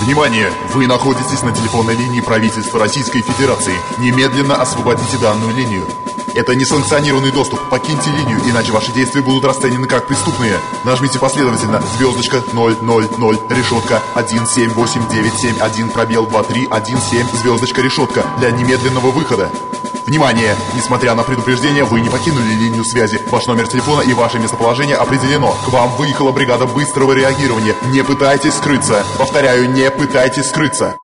Внимание! Вы находитесь на телефонной линии правительства Российской Федерации. Немедленно освободите данную линию. Это несанкционированный доступ. Покиньте линию, иначе ваши действия будут расценены как преступные. Нажмите последовательно звездочка 000 решетка 178971 пробел 2317 звездочка решетка для немедленного выхода. Внимание! Несмотря на предупреждение, вы не покинули линию связи. Ваш номер телефона и ваше местоположение определено. К вам выехала бригада быстрого реагирования. Не пытайтесь скрыться. Повторяю, не пытайтесь скрыться.